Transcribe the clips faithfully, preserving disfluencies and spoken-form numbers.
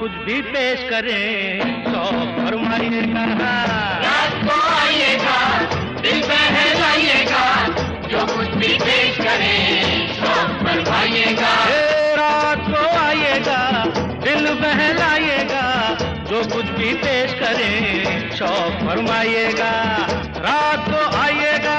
कुछ भी पेश करें शौक फरमाइएगा। रात को आइएगा, दिल बहलाइएगा, जो कुछ भी पेश करें शौक फरमाइएगा। रात को आइएगा, दिल बहलाइएगा, जो कुछ भी पेश करें शौक फरमाइएगा। रात को आइएगा।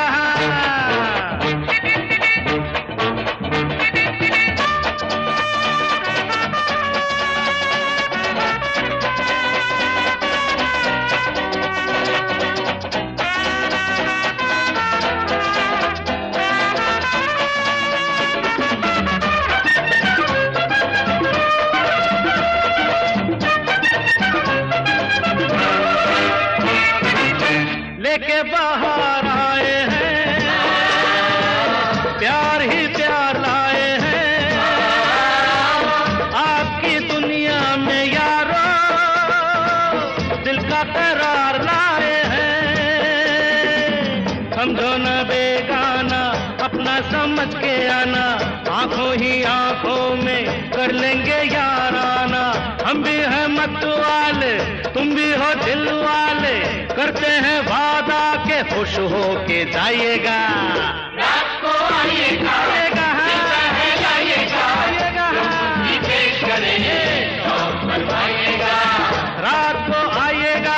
लेके बाहर आए हैं, प्यार ही प्यार लाए हैं, आपकी दुनिया में यारो दिल का करार लाए हैं। समझो न बेगाना, अपना समझ के आना, आंखों ही आंखों में कर लेंगे याराना। हम भी हैं मत वाले, तुम भी हो दिल वाले, करते हैं वादा के खुश हो के जाइएगा। रात को आइएगा, आइएगा, बहलाइएगा, जो कुछ भी पेश करें शौक फरमाइएगा। रात को आइएगा।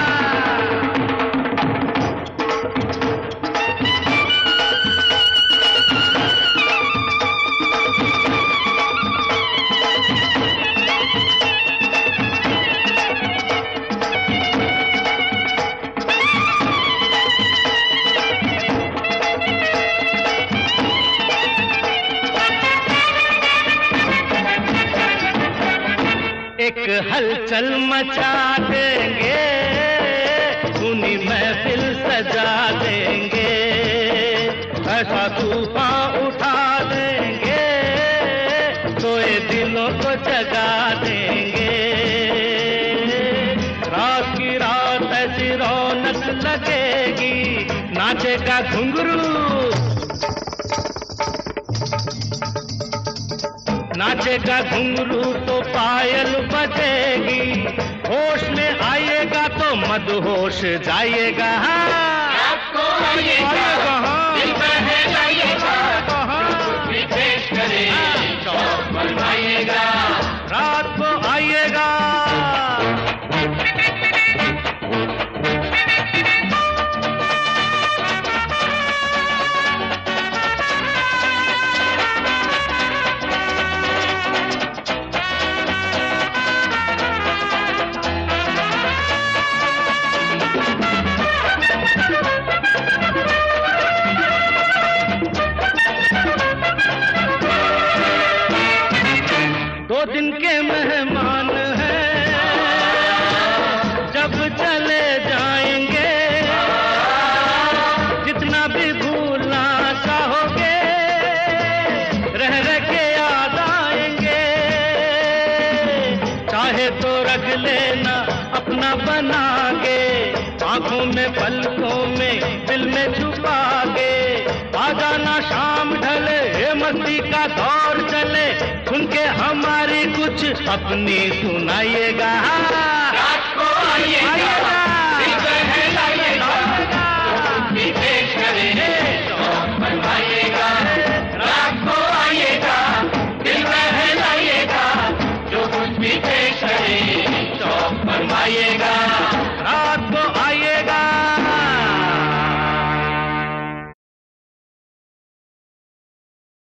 एक हलचल मचा देंगे, सुनी महफिल सजा देंगे, ऐसा तूफान उठा देंगे, सोए दिलों को जगा देंगे। रात की रात ऐसी रौनक लगेगी, नाचेगा घुंघरू, नाचेगा घुंघरू तो पायल बजेगी, होश में आइएगा तो मदहोश जाइएगा। रात को आइएगा, दिल बहलाइएगा, जो कुछ भी पेश करें शौक फरमाइएगा। रात को आइएगा। दो दिन के मेहमान हैं, जब चले जाएंगे, जितना भी भूलना चाहोगे, रह रह के याद आएंगे। चाहे तो रख लेना अपना बना के, आंखों में पलकों में दिल में छुपा के, आ जाना शाम ढले, ये मस्ती का दौर चले, सुन के हमारी कुछ अपनी सुनाइएगा। रात को आइएगा, दिल बहलाइएगा, जो कुछ भी पेश करें शौक फरमाइएगा। रात को आइएगा, दिल बहलाइएगा, जो कुछ भी पेश करें शौक फरमाइएगा। रात